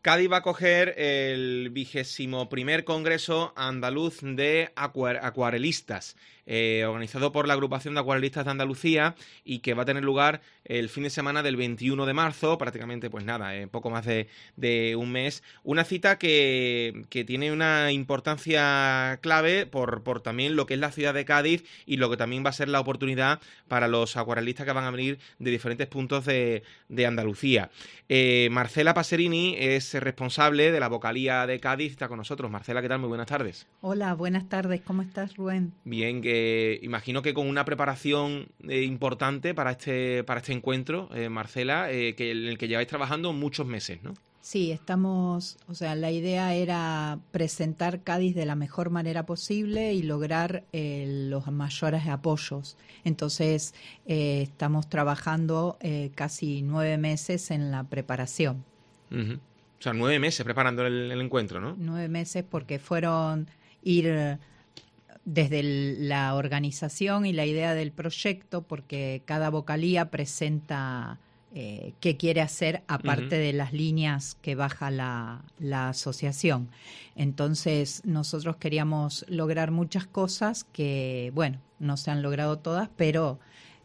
Cádiz va a acoger el 21º Congreso Andaluz de Acuarelistas, organizado por la Agrupación de Acuarelistas de Andalucía, y que va a tener lugar el fin de semana del 21 de marzo, prácticamente pues nada, poco más de un mes. Una cita que tiene una importancia clave por también lo que es la ciudad de Cádiz y lo que también va a ser la oportunidad para los acuarelistas que van a venir de diferentes puntos de Andalucía. Marcela Paserini es responsable de la vocalía de Cádiz, está con nosotros. Marcela, ¿qué tal? Muy buenas tardes. Hola, buenas tardes. ¿Cómo estás, Rubén? Bien, imagino que con una preparación importante para este encuentro, Marcela, en el que lleváis trabajando muchos meses, ¿no? Sí, la idea era presentar Cádiz de la mejor manera posible y lograr los mayores apoyos. Entonces, estamos trabajando casi 9 meses en la preparación. Uh-huh. O sea, 9 meses preparando el encuentro, ¿no? 9 meses porque fueron ir desde la organización y la idea del proyecto, porque cada vocalía presenta qué quiere hacer aparte de las líneas que baja la asociación. Entonces nosotros queríamos lograr muchas cosas que, bueno, no se han logrado todas, pero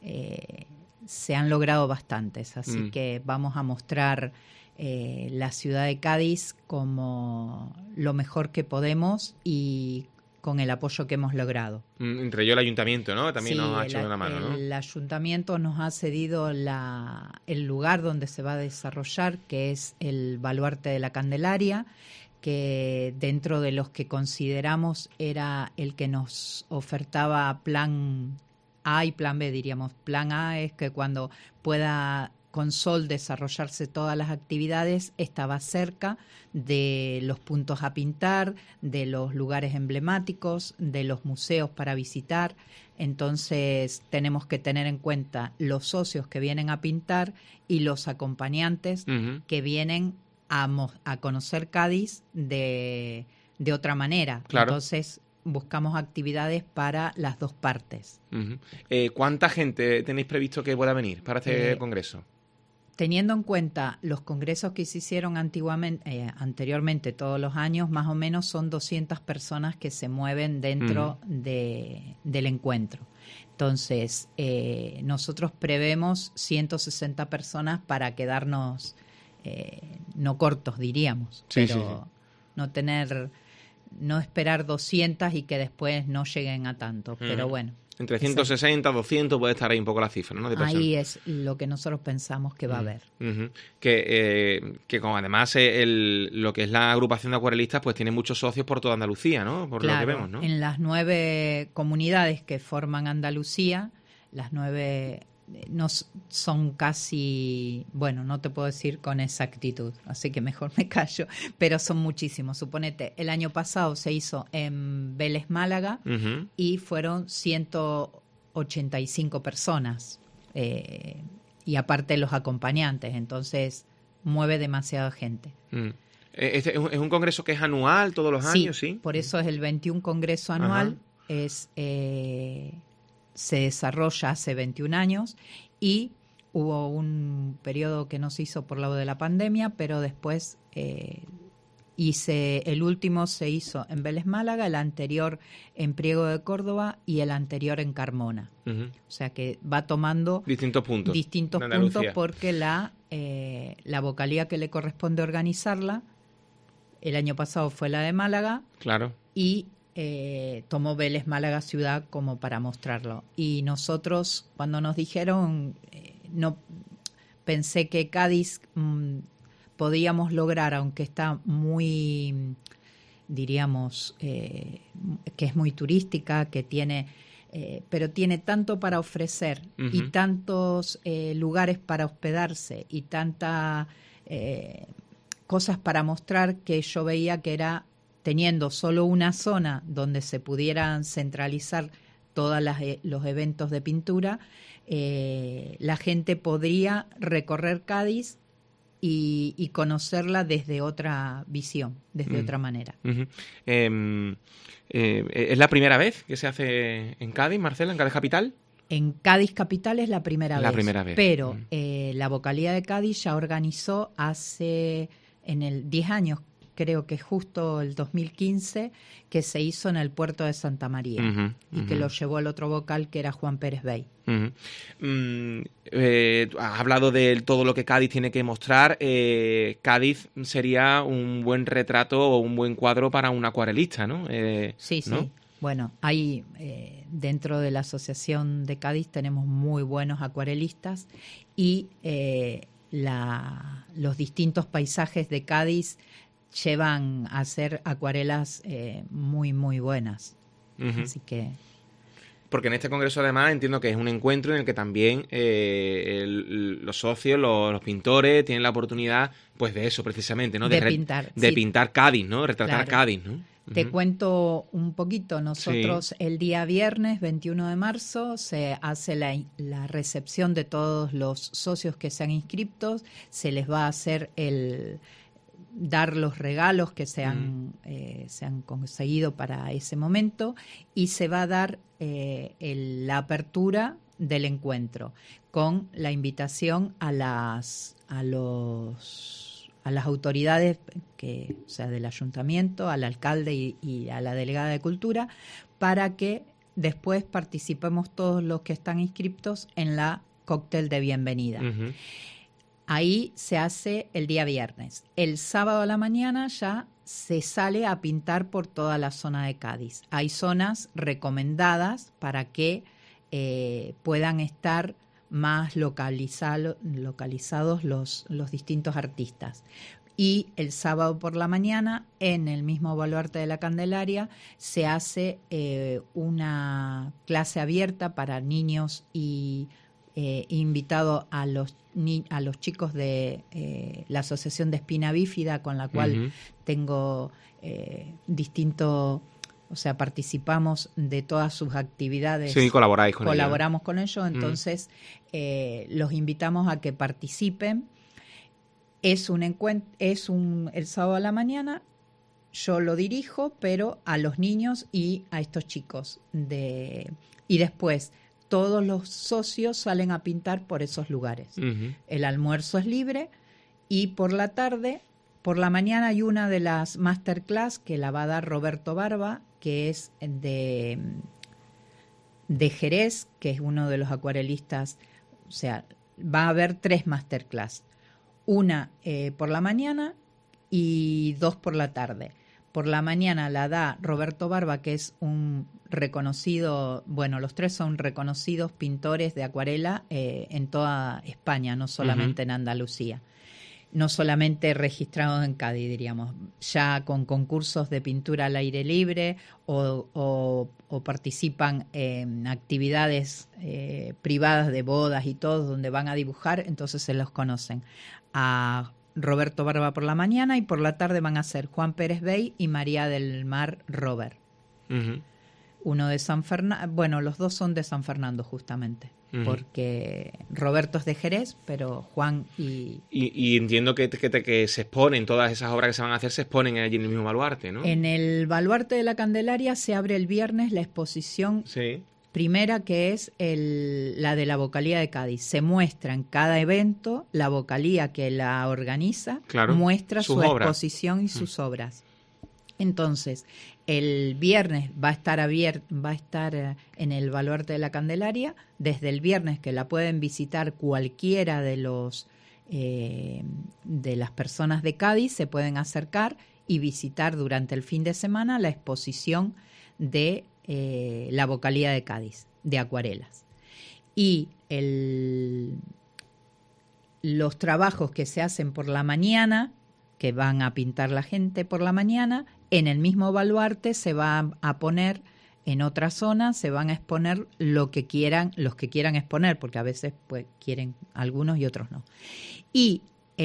se han logrado bastantes. Así que vamos a mostrar la ciudad de Cádiz como lo mejor que podemos y con el apoyo que hemos logrado. Entre ellos el ayuntamiento, ¿no? También sí, nos ha hecho una mano, ¿no? El ayuntamiento nos ha cedido el lugar donde se va a desarrollar, que es el Baluarte de la Candelaria, que dentro de los que consideramos era el que nos ofertaba plan A y plan B, diríamos. Plan A es que cuando pueda con sol desarrollarse todas las actividades, estaba cerca de los puntos a pintar, de los lugares emblemáticos, de los museos para visitar. Entonces tenemos que tener en cuenta los socios que vienen a pintar y los acompañantes que vienen a conocer Cádiz de otra manera. Claro. Entonces buscamos actividades para las dos partes. ¿Cuánta gente tenéis previsto que pueda venir para este congreso? Teniendo en cuenta los congresos que se hicieron anteriormente todos los años, más o menos son 200 personas que se mueven dentro del encuentro. Entonces, nosotros prevemos 160 personas para quedarnos no cortos, diríamos, pero no esperar 200 y que después no lleguen a tanto, pero bueno. Entre 160, 200 puede estar ahí un poco la cifra, ¿no? Ahí es lo que nosotros pensamos que va a haber. Que como además lo que es la agrupación de acuarelistas pues tiene muchos socios por toda Andalucía, ¿no? Por lo que vemos, ¿no? En las 9 comunidades que forman Andalucía, las 9 no son casi, bueno, no te puedo decir con exactitud, así que mejor me callo, pero son muchísimos. Suponete, el año pasado se hizo en Vélez, Málaga, y fueron 185 personas, y aparte los acompañantes, entonces mueve demasiada gente. ¿Es un congreso que es anual todos los años? Sí, por eso es el 21 congreso anual, se desarrolla hace 21 años y hubo un periodo que no se hizo por lado de la pandemia, pero después el último se hizo en Vélez, Málaga, el anterior en Priego de Córdoba y el anterior en Carmona. O sea que va tomando distintos puntos porque la vocalía que le corresponde organizarla, el año pasado fue la de Málaga. Claro. Y tomó Vélez, Málaga ciudad como para mostrarlo. Y nosotros, cuando nos dijeron, no pensé que Cádiz podíamos lograr, aunque está muy, diríamos, que es muy turística, que tiene, pero tiene tanto para ofrecer y tantos lugares para hospedarse y tantas cosas para mostrar, que yo veía que era, teniendo solo una zona donde se pudieran centralizar todos los eventos de pintura, la gente podría recorrer Cádiz y conocerla desde otra visión, desde otra manera. ¿Es la primera vez que se hace en Cádiz, Marcela, en Cádiz Capital? En Cádiz Capital es la primera vez. Primera vez. Pero la vocalía de Cádiz ya organizó hace en el 10 años, creo que justo el 2015, que se hizo en el puerto de Santa María, y que lo llevó el otro vocal, que era Juan Pérez Bey. Has hablado de todo lo que Cádiz tiene que mostrar. Cádiz sería un buen retrato o un buen cuadro para un acuarelista, ¿no? Sí, ¿no? sí. Bueno, hay dentro de la Asociación de Cádiz tenemos muy buenos acuarelistas y los distintos paisajes de Cádiz llevan a hacer acuarelas muy, muy buenas. Así que... Porque en este congreso, además, entiendo que es un encuentro en el que también los socios, los pintores, tienen la oportunidad, pues de eso, precisamente, ¿no? De pintar. De pintar Cádiz, ¿no? Retratar claro. Cádiz, ¿no? Te cuento un poquito. Nosotros el día viernes 21 de marzo se hace la recepción de todos los socios que se han inscrito. Se les va a hacer dar los regalos que se han conseguido para ese momento, y se va a dar la apertura del encuentro con la invitación a las autoridades, o sea, del ayuntamiento, al alcalde y a la delegada de Cultura, para que después participemos todos los que están inscriptos en la cóctel de bienvenida. Ahí se hace el día viernes. El sábado a la mañana ya se sale a pintar por toda la zona de Cádiz. Hay zonas recomendadas para que puedan estar más localizados los distintos artistas. Y el sábado por la mañana, en el mismo baluarte de la Candelaria, se hace una clase abierta para niños y invitado a los chicos de la Asociación de Espina Bífida, con la cual tengo o sea, participamos de todas sus actividades. Sí, colaboramos con ellos, entonces los invitamos a que participen. Es un encuentro, el sábado a la mañana, yo lo dirijo, pero a los niños y a estos chicos. Y después todos los socios salen a pintar por esos lugares. El almuerzo es libre y por la tarde, por la mañana hay una de las masterclass que la va a dar Roberto Barba, que es de Jerez, que es uno de los acuarelistas. O sea, va a haber 3 masterclass. Una por la mañana y 2 por la tarde. Por la mañana la da Roberto Barba, que es un reconocido, bueno, los 3 son reconocidos pintores de acuarela en toda España, no solamente en Andalucía. No solamente registrados en Cádiz, diríamos, ya con concursos de pintura al aire libre o participan en actividades privadas de bodas y todo, donde van a dibujar, entonces se los conocen. A Roberto Barba por la mañana, y por la tarde van a ser Juan Pérez Bey y María del Mar Robert. Uno de San Fernando, bueno, los dos son de San Fernando justamente, porque Roberto es de Jerez, pero Juan y entiendo que se exponen, todas esas obras que se van a hacer se exponen allí en el mismo baluarte, ¿no? En el baluarte de la Candelaria se abre el viernes la exposición primera, que es la de la vocalía de Cádiz. Se muestra en cada evento la vocalía que la organiza, muestra su exposición y sus obras. Entonces, el viernes va a estar en el baluarte de la Candelaria, desde el viernes, que la pueden visitar cualquiera de las personas de Cádiz, se pueden acercar y visitar durante el fin de semana la exposición de la vocalía de Cádiz, de acuarelas. Y los trabajos que se hacen por la mañana, que van a pintar la gente por la mañana, en el mismo baluarte se va a poner, en otra zona se van a exponer los que quieran exponer, porque a veces pues quieren algunos y otros no. Y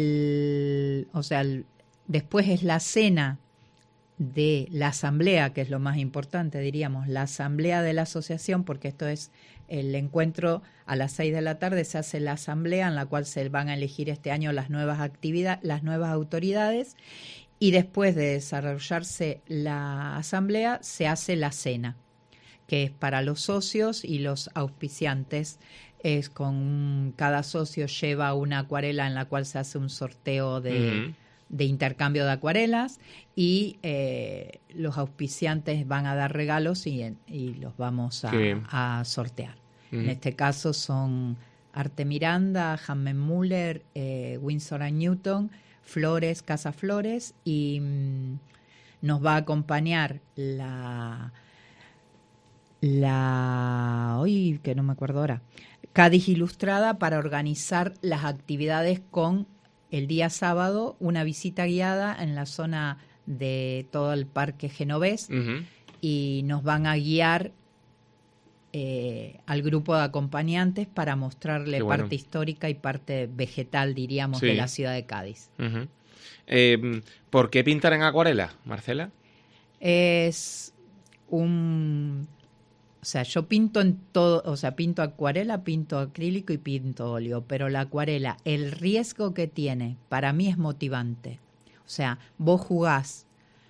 después es la cena de la asamblea, que es lo más importante, diríamos, la asamblea de la asociación, porque esto es el encuentro a las 6 de la tarde, se hace la asamblea en la cual se van a elegir este año las nuevas autoridades, y después de desarrollarse la asamblea se hace la cena, que es para los socios y los auspiciantes. Cada socio lleva una acuarela en la cual se hace un sorteo de intercambio de acuarelas y los auspiciantes van a dar regalos y los vamos a sortear. En este caso son Arte Miranda, Hanmen Müller, Winsor & Newton, Flores, Casa Flores, y nos va a acompañar hoy que no me acuerdo ahora, Cádiz Ilustrada, para organizar las actividades con el día sábado una visita guiada en la zona de todo el Parque Genovés, y nos van a guiar al grupo de acompañantes para mostrarle parte histórica y parte vegetal, diríamos, de la ciudad de Cádiz. ¿Por qué pintar en acuarela, Marcela? Es o sea, yo pinto en todo, o sea, pinto acuarela, pinto acrílico y pinto óleo, pero la acuarela, el riesgo que tiene, para mí es motivante. O sea, vos jugás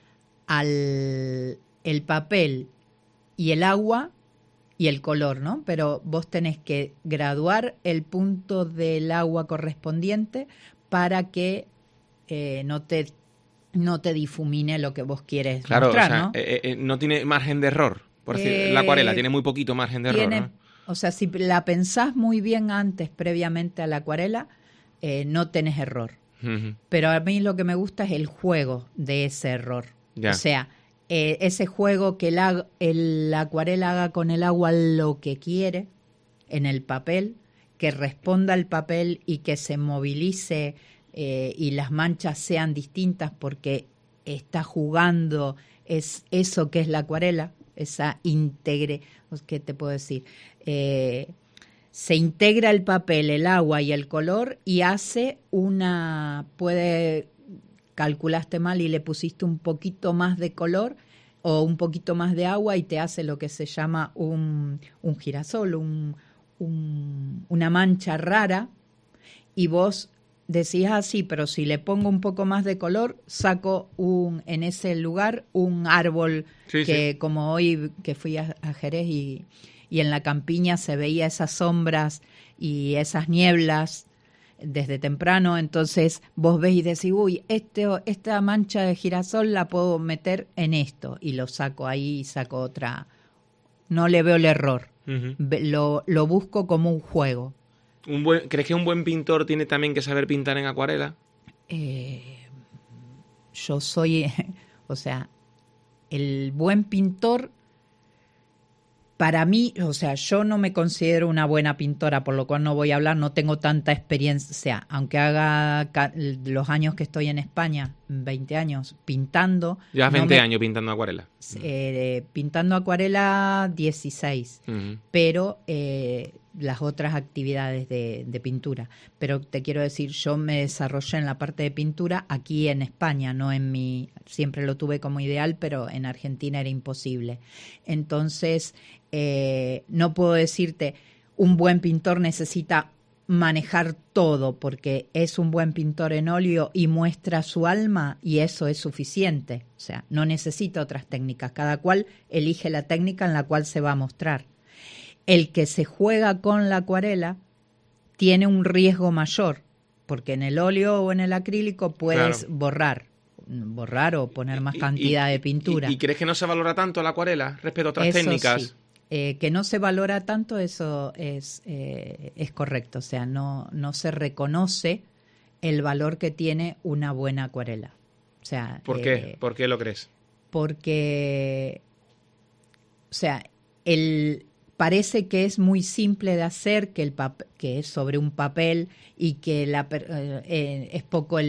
el papel y el agua y el color, ¿no? Pero vos tenés que graduar el punto del agua correspondiente para que no te difumine lo que vos quieres mostrar, ¿no? No tiene margen de error. Por decir, la acuarela tiene muy poquito margen de error, ¿no? O sea, si la pensás muy bien antes, previamente a la acuarela, no tenés error. Pero a mí lo que me gusta es el juego de ese error. O sea, ese juego que la acuarela haga con el agua lo que quiere en el papel, que responda al papel y que se movilice y las manchas sean distintas porque está jugando eso que es la acuarela, esa ¿qué te puedo decir? Se integra el papel, el agua y el color y hace calculaste mal y le pusiste un poquito más de color o un poquito más de agua y te hace lo que se llama un girasol, una mancha rara, y vos decís así, pero si le pongo un poco más de color, saco en ese lugar un árbol como hoy que fui a Jerez y en la campiña se veía esas sombras y esas nieblas desde temprano, entonces vos ves y decís, uy, esta mancha de girasol la puedo meter en esto, y lo saco ahí y saco otra. No le veo el error, lo busco como un juego. ¿Crees que un buen pintor tiene también que saber pintar en acuarela? Yo soy, o sea, el buen pintor, para mí, o sea, yo no me considero una buena pintora, por lo cual no voy a hablar, no tengo tanta experiencia, o sea, aunque haga los años que estoy en España, 20 años pintando. ¿Llevas 20 años pintando acuarela? Pintando acuarela 16, pero las otras actividades de pintura. Pero te quiero decir, yo me desarrollé en la parte de pintura aquí en España, no siempre lo tuve como ideal, pero en Argentina era imposible. Entonces, no puedo decirte, un buen pintor necesita manejar todo, porque es un buen pintor en óleo y muestra su alma y eso es suficiente. O sea, no necesita otras técnicas, cada cual elige la técnica en la cual se va a mostrar. El que se juega con la acuarela tiene un riesgo mayor, porque en el óleo o en el acrílico puedes borrar o poner más cantidad de pintura. ¿Y crees que no se valora tanto la acuarela respecto a otras técnicas? Sí. Que no se valora tanto, eso es correcto. O sea, no se reconoce el valor que tiene una buena acuarela. O sea, ¿Por qué? ¿Por qué lo crees? Porque, o sea, parece que es muy simple de hacer, que es sobre un papel y que es poco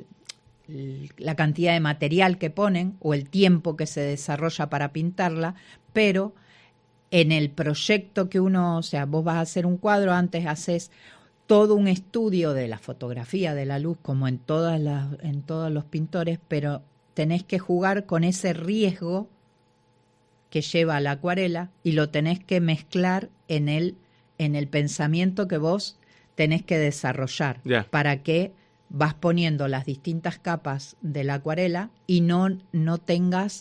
la cantidad de material que ponen o el tiempo que se desarrolla para pintarla, pero en el proyecto que o sea, vos vas a hacer un cuadro, antes haces todo un estudio de la fotografía, de la luz, como en todos los pintores, pero tenés que jugar con ese riesgo que lleva la acuarela y lo tenés que mezclar en el pensamiento que vos tenés que desarrollar para que vas poniendo las distintas capas de la acuarela y no tengas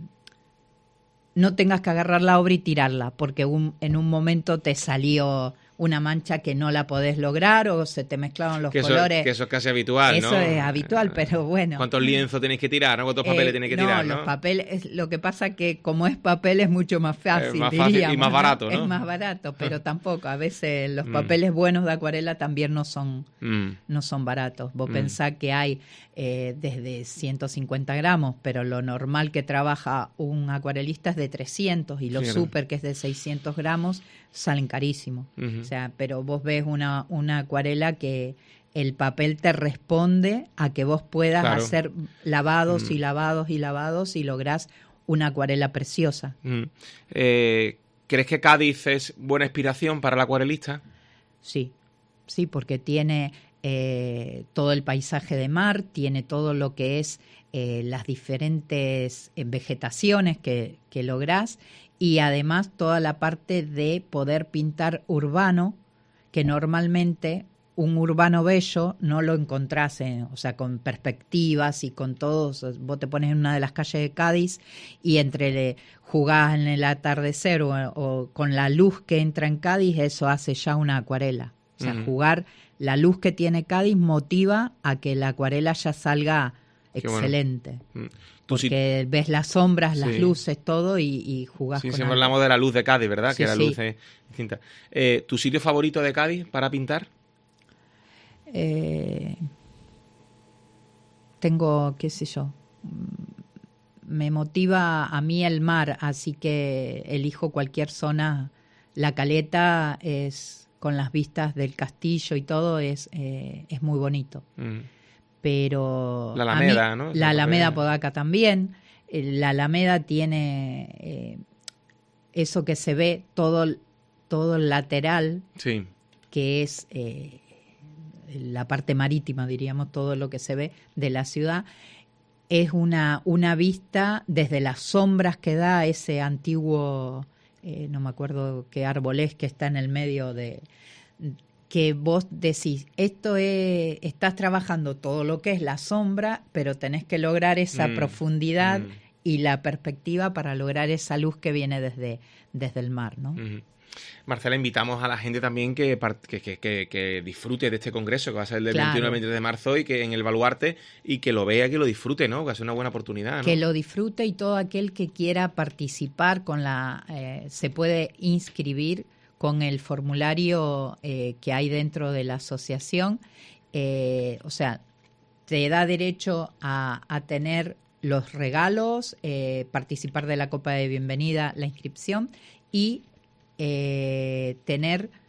que agarrar la obra y tirarla, porque en un momento te salió una mancha que no la podés lograr o se te mezclaron los colores. Que eso es casi habitual, eso ¿no? Eso es habitual, pero bueno. ¿Cuántos lienzos tenéis que tirar, ¿no? ¿Cuántos papeles tenéis que tirar, no? Los papeles, lo que pasa que como es papel es mucho más fácil, más fácil diríamos, y más barato, ¿no? Es más barato, pero tampoco. A veces los papeles buenos de acuarela también no son baratos. Vos pensás que hay desde 150 gramos, pero lo normal que trabaja un acuarelista es de 300 y los super, que es de 600 gramos, salen carísimos. O sea, pero vos ves una acuarela que el papel te responde a que vos puedas hacer lavados y lavados y lavados y lográs una acuarela preciosa. ¿Crees que Cádiz es buena inspiración para el acuarelista? Sí, porque tiene todo el paisaje de mar, tiene todo lo que es las diferentes vegetaciones que lográs y además toda la parte de poder pintar urbano, que normalmente un urbano bello no lo encontrás, o sea, con perspectivas y con todos. Vos te pones en una de las calles de Cádiz y jugás en el atardecer o con la luz que entra en Cádiz, eso hace ya una acuarela. O sea, jugar la luz que tiene Cádiz motiva a que la acuarela ya salga excelente. Bueno. Porque ves las sombras, las luces, todo y jugás con siempre hablamos de la luz de Cádiz, ¿verdad? Que la luz es distinta. ¿Tu sitio favorito de Cádiz para pintar? Tengo, qué sé yo, me motiva a mí el mar, así que elijo cualquier zona. La Caleta es con las vistas del castillo y todo es muy bonito. Pero la Alameda, ¿no? La Alameda Podaca también. La Alameda tiene eso que se ve todo el lateral, que es la parte marítima, diríamos, todo lo que se ve de la ciudad. Es una vista desde las sombras que da ese antiguo, no me acuerdo qué árbol es, que está en el medio que vos decís, estás trabajando todo lo que es la sombra, pero tenés que lograr esa profundidad y la perspectiva para lograr esa luz que viene desde el mar, ¿no? Marcela, invitamos a la gente también que disfrute de este congreso, que va a ser del 21 al 23 de marzo y que en el Baluarte, y que lo vea, que lo disfrute, ¿no? Que va a ser una buena oportunidad, ¿no? Que lo disfrute, y todo aquel que quiera participar se puede inscribir con el formulario que hay dentro de la asociación. O sea, te da derecho a tener los regalos, participar de la Copa de Bienvenida, la inscripción y tener,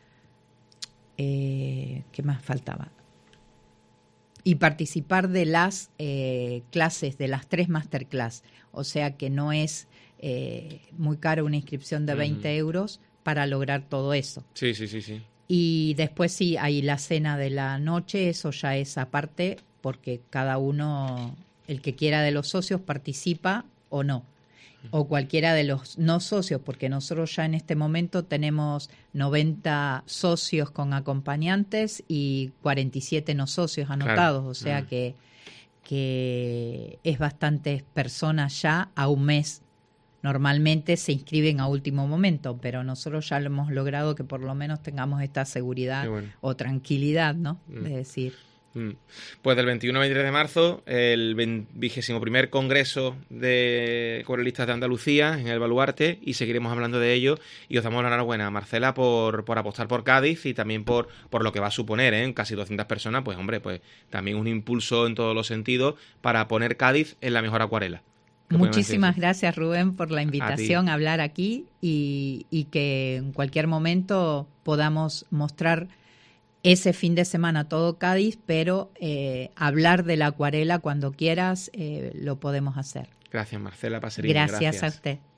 ¿qué más faltaba? Y participar de las clases, de las 3 masterclass. O sea que no es muy caro una inscripción de 20 euros para lograr todo eso. Sí. Y después sí, hay la cena de la noche, eso ya es aparte, porque cada uno, el que quiera de los socios, participa o no. O cualquiera de los no socios, porque nosotros ya en este momento tenemos 90 socios con acompañantes y 47 no socios anotados, o sea que es bastantes personas ya a un mes. Normalmente se inscriben a último momento, pero nosotros ya lo hemos logrado, que por lo menos tengamos esta seguridad o tranquilidad, ¿no? De decir. Pues del 21 al 23 de marzo, el 21º Congreso de Acuarelistas de Andalucía en el Baluarte, y seguiremos hablando de ello, y os damos la enhorabuena, Marcela, por apostar por Cádiz y también por lo que va a suponer, en casi 200 personas, pues hombre, pues también un impulso en todos los sentidos para poner Cádiz en la mejor acuarela. Muchísimas gracias, Rubén, por la invitación a hablar aquí y que en cualquier momento podamos mostrar ese fin de semana todo Cádiz, pero hablar de la acuarela cuando quieras lo podemos hacer. Gracias, Marcela Paserini. Gracias a usted.